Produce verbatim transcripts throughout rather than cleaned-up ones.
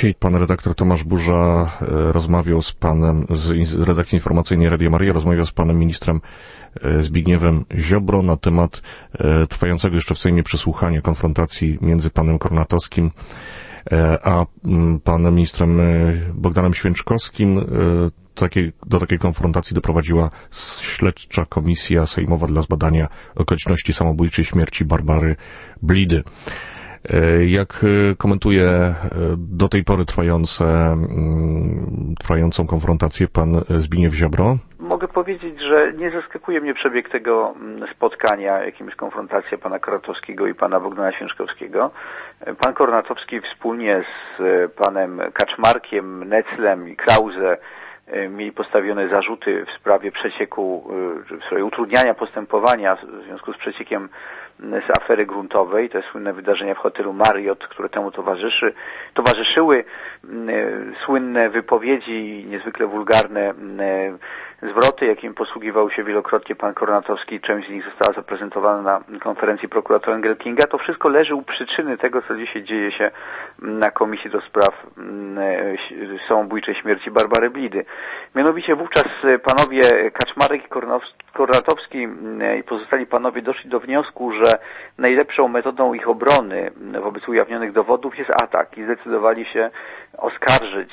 Dzisiaj pan redaktor Tomasz Burza rozmawiał z panem z redakcji informacyjnej Radia Maryja, rozmawiał z panem ministrem Zbigniewem Ziobro na temat trwającego jeszcze w Sejmie przesłuchania konfrontacji między panem Kornatowskim a panem ministrem Bogdanem Święczkowskim. Takie, do takiej konfrontacji doprowadziła śledcza komisja sejmowa dla zbadania okoliczności samobójczej śmierci Barbary Blidy. Jak komentuje do tej pory trwające, trwającą konfrontację pan Zbigniew Ziobro? Mogę powiedzieć, że nie zaskakuje mnie przebieg tego spotkania, jakim jest konfrontacja pana Kornatowskiego i pana Bogdana Święczkowskiego. Pan Kornatowski wspólnie z panem Kaczmarkiem, Neclem i Krause mieli postawione zarzuty w sprawie przecieku, w sprawie utrudniania postępowania w związku z przeciekiem z afery gruntowej, te słynne wydarzenia w hotelu Marriott, które temu towarzyszy, towarzyszyły, słynne wypowiedzi, niezwykle wulgarne zwroty, jakim posługiwał się wielokrotnie pan Kornatowski, część z nich została zaprezentowana na konferencji prokuratora Engelkinga. To wszystko leży u przyczyny tego, co dzisiaj dzieje się na Komisji do Spraw Samobójczej Śmierci Barbary Blidy. Mianowicie wówczas panowie Kaczmarek i Kornatowski i pozostali panowie doszli do wniosku, że najlepszą metodą ich obrony wobec ujawnionych dowodów jest atak i zdecydowali się oskarżyć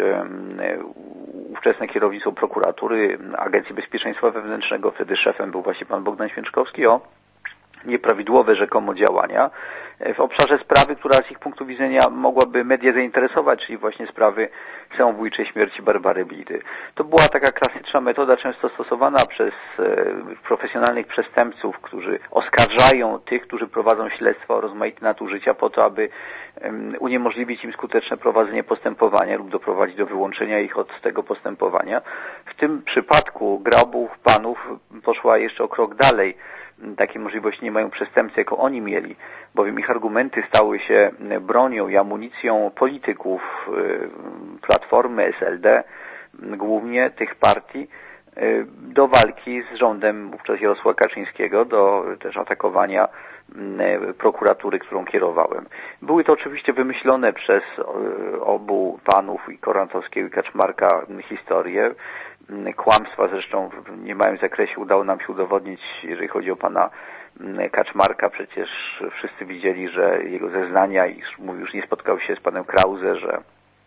ówczesne kierownictwo prokuratury, Agencji Bezpieczeństwa Wewnętrznego, wtedy szefem był właśnie pan Bogdan Święczkowski, o nieprawidłowe rzekomo działania w obszarze sprawy, która z ich punktu widzenia mogłaby media zainteresować, czyli właśnie sprawy samobójczej śmierci Barbary Blidy. To była taka klasyczna metoda, często stosowana przez profesjonalnych przestępców, którzy oskarżają tych, którzy prowadzą śledztwa o rozmaite nadużycia po to, aby uniemożliwić im skuteczne prowadzenie postępowania lub doprowadzić do wyłączenia ich od tego postępowania. W tym przypadku gra obu panów poszła jeszcze o krok dalej. Takiej możliwości nie mają przestępcy, jako oni mieli, bowiem ich argumenty stały się bronią i amunicją polityków Platformy, S L D, głównie tych partii, do walki z rządem wówczas Jarosława Kaczyńskiego, do też atakowania prokuratury, którą kierowałem. Były to oczywiście wymyślone przez obu panów, i Kornatowskiego, i Kaczmarka, historie. Kłamstwa zresztą w niemałym zakresie udało nam się udowodnić, jeżeli chodzi o pana Kaczmarka. Przecież wszyscy widzieli, że jego zeznania, iż mówił, już nie spotkał się z panem Krause, że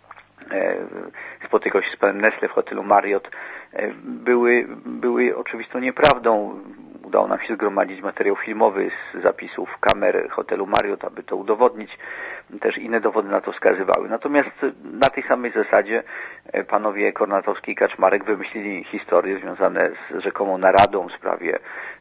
spotykał się z panem Nestle w hotelu Marriott, były, były oczywistą nieprawdą. Udało nam się zgromadzić materiał filmowy z zapisów kamer hotelu Marriott, aby to udowodnić. Też inne dowody na to wskazywały. Natomiast na tej samej zasadzie panowie Kornatowski i Kaczmarek wymyślili historie związane z rzekomą naradą w sprawie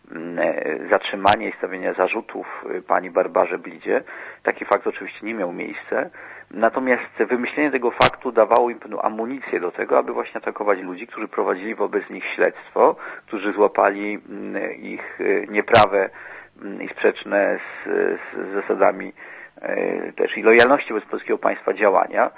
zatrzymania i stawienia zarzutów pani Barbarze Blidzie. Taki fakt oczywiście nie miał miejsca. Natomiast wymyślenie tego faktu dawało im pewną amunicję do tego, aby właśnie atakować ludzi, którzy prowadzili wobec nich śledztwo, którzy złapali ich nieprawe i sprzeczne z, z zasadami też i lojalności wobec polskiego państwa działania.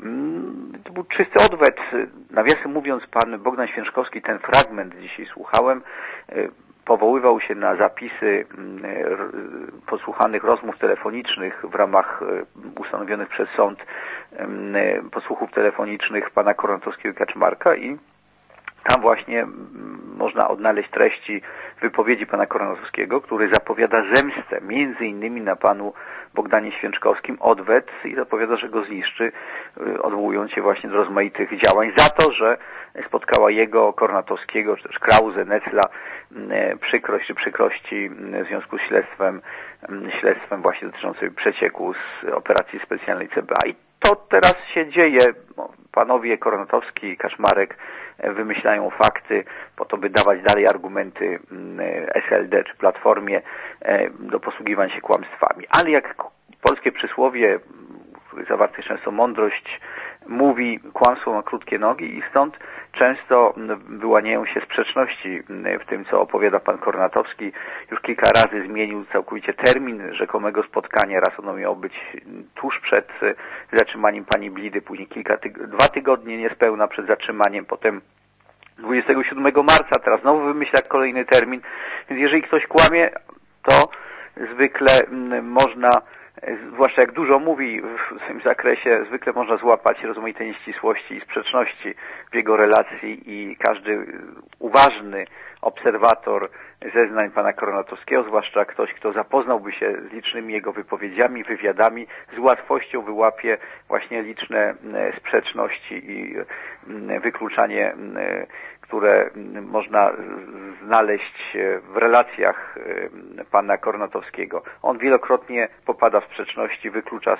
To był czysty odwet. Nawiasem mówiąc, pan Bogdan Święczkowski, ten fragment dzisiaj słuchałem, powoływał się na zapisy podsłuchanych rozmów telefonicznych w ramach ustanowionych przez sąd podsłuchów telefonicznych pana Kornatowskiego i Kaczmarka i tam właśnie można odnaleźć treści wypowiedzi pana Kornatowskiego, który zapowiada zemstę między innymi na panu Bogdanie Święczkowskim, odwet, i zapowiada, że go zniszczy, odwołując się właśnie do rozmaitych działań za to, że spotkała jego, Kornatowskiego, czy też Krause, Necla przykrość czy przykrości w związku z śledztwem, śledztwem właśnie dotyczącym przecieku z operacji specjalnej C B A. I to teraz się dzieje. Panowie Kornatowski i Kaczmarek wymyślają fakty po to, by dawać dalej argumenty S L D czy Platformie do posługiwania się kłamstwami. Ale jak polskie przysłowie, w których zawarta jest często mądrość, mówi, kłamstwo ma krótkie nogi i stąd często wyłaniają się sprzeczności w tym, co opowiada pan Kornatowski. Już kilka razy zmienił całkowicie termin rzekomego spotkania. Raz ono miało być tuż przed zatrzymaniem pani Blidy, później kilka tyg- dwa tygodnie niespełna przed zatrzymaniem, potem dwudziestego siódmego marca, teraz znowu wymyśla kolejny termin. Więc jeżeli ktoś kłamie, to zwykle można zwłaszcza jak dużo mówi w tym zakresie, zwykle można złapać rozmaite nieścisłości i sprzeczności w jego relacji i każdy uważny obserwator zeznań pana Kornatowskiego, zwłaszcza ktoś, kto zapoznałby się z licznymi jego wypowiedziami, wywiadami, z łatwością wyłapie właśnie liczne sprzeczności i wykluczanie, które można znaleźć w relacjach pana Kornatowskiego. On wielokrotnie popada w sprzeczności, wyklucza,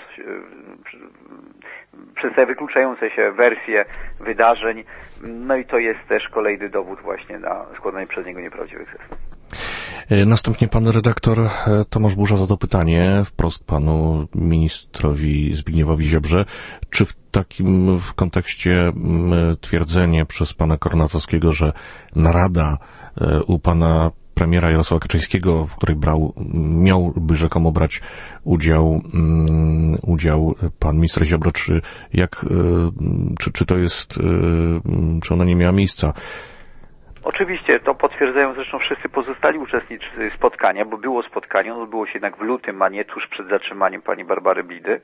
przedstawia wykluczające się wersje wydarzeń, no i to jest też kolejny dowód właśnie na składanie przez niego nieprawdziwych zeznań. Następnie pan redaktor Tomasz Burza zadał pytanie wprost panu ministrowi Zbigniewowi Ziobrze, czy w takim w kontekście twierdzenie przez pana Kornatowskiego, że narada u pana premiera Jarosława Kaczyńskiego, w której brał, miałby rzekomo brać udział, um, udział pan minister Ziobro, czy jak, czy, czy to jest, czy ona nie miała miejsca? Oczywiście, to potwierdzają zresztą wszyscy pozostali uczestnicy spotkania, bo było spotkanie, ono odbyło się jednak w lutym, a nie tuż przed zatrzymaniem pani Barbary Blidy.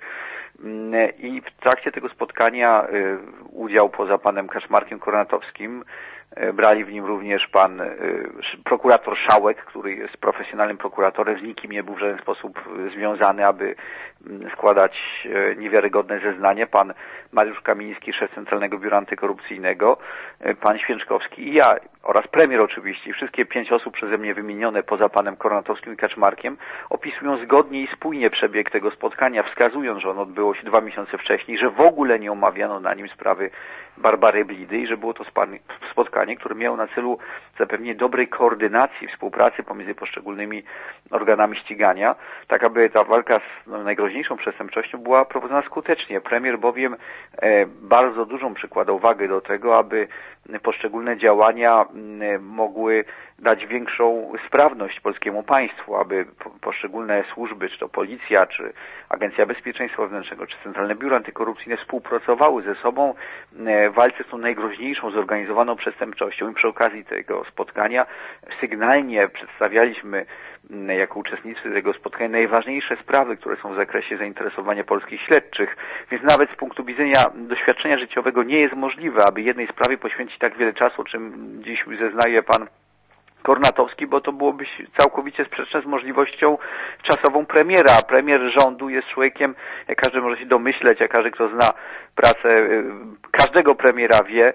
I w trakcie tego spotkania udział poza panem Kaczmarkiem Kornatowskim brali w nim również pan prokurator Szałek, który jest profesjonalnym prokuratorem, z nikim nie był w żaden sposób związany, aby składać niewiarygodne zeznanie, pan Mariusz Kamiński, szef Centralnego Biura Antykorupcyjnego, pan Święczkowski i ja, oraz premier oczywiście, i wszystkie pięć osób przeze mnie wymienione poza panem Kornatowskim i Kaczmarkiem opisują zgodnie i spójnie przebieg tego spotkania, wskazując, że ono odbyło się dwa miesiące wcześniej, że w ogóle nie omawiano na nim sprawy Barbary Blidy i że było to spotkanie, które miało na celu zapewnienie dobrej koordynacji, współpracy pomiędzy poszczególnymi organami ścigania, tak aby ta walka z no, najgroźniejszą przestępczością była prowadzona skutecznie. Premier bowiem e, bardzo dużą przykładał wagę do tego, aby poszczególne działania e, mogły dać większą sprawność polskiemu państwu, aby poszczególne służby, czy to policja, czy Agencja Bezpieczeństwa Wewnętrznego, czy Centralne Biuro Antykorupcyjne współpracowały ze sobą w walce z tą najgroźniejszą, zorganizowaną przestępczością. I przy okazji tego spotkania sygnalnie przedstawialiśmy jako uczestnicy tego spotkania najważniejsze sprawy, które są w zakresie zainteresowania polskich śledczych. Więc nawet z punktu widzenia doświadczenia życiowego nie jest możliwe, aby jednej sprawie poświęcić tak wiele czasu, o czym dziś zeznaje pan Kornatowski, bo to byłoby całkowicie sprzeczne z możliwością czasową premiera. Premier rządu jest człowiekiem, jak każdy może się domyśleć, jak każdy, kto zna pracę każdego premiera wie,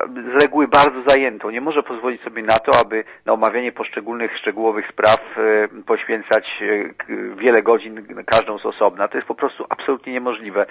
z reguły bardzo zajętą. Nie może pozwolić sobie na to, aby na omawianie poszczególnych szczegółowych spraw poświęcać wiele godzin każdą z osobna. To jest po prostu absolutnie niemożliwe.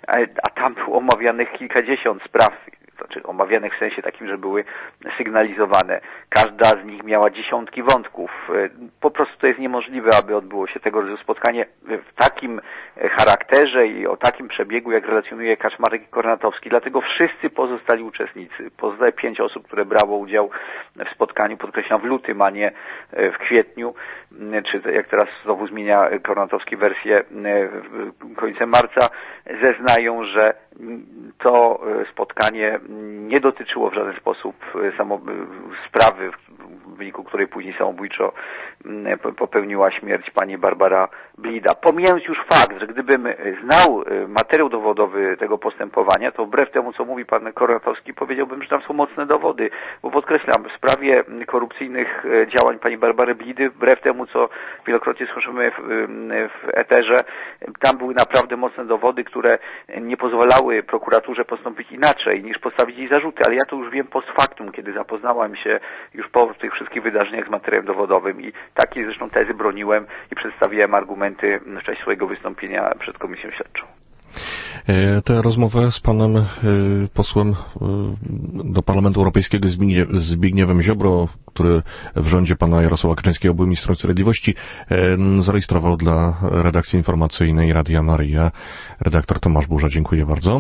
A tam było omawianych kilkadziesiąt spraw, znaczy omawianych w sensie takim, że były sygnalizowane. Każda z nich miała dziesiątki wątków. Po prostu to jest niemożliwe, aby odbyło się tego rodzaju spotkanie w takim charakterze i o takim przebiegu, jak relacjonuje Kaczmarek i Kornatowski. Dlatego wszyscy pozostali uczestnicy, pozostałe pięć osób, które brało udział w spotkaniu, podkreślam, w lutym, a nie w kwietniu, czy jak teraz znowu zmienia Kornatowski wersję końcem marca, zeznają, że to spotkanie nie dotyczyło w żaden sposób samo sprawy, w wyniku której później samobójczo popełniła śmierć pani Barbara Blida. Pomijając już fakt, że gdybym znał materiał dowodowy tego postępowania, to wbrew temu, co mówi pan Kornatowski, powiedziałbym, że tam są mocne dowody, bo podkreślam, w sprawie korupcyjnych działań pani Barbary Blidy, wbrew temu, co wielokrotnie słyszymy w, w eterze, tam były naprawdę mocne dowody, które nie pozwalały prokuraturze postąpić inaczej, niż postawić jej zarzuty, ale ja to już wiem post factum, kiedy zapoznałam się już po tych wszystkich wydarzeniach z materiałem dowodowym i takie zresztą tezy broniłem i przedstawiłem argumenty w czasie swojego wystąpienia przed Komisją Śledczą. Tę rozmowę z panem posłem do Parlamentu Europejskiego Zbigniewem Ziobro, który w rządzie pana Jarosława Kaczyńskiego był ministrem sprawiedliwości, zarejestrował dla redakcji informacyjnej Radia Maryja redaktor Tomasz Burza. Dziękuję bardzo.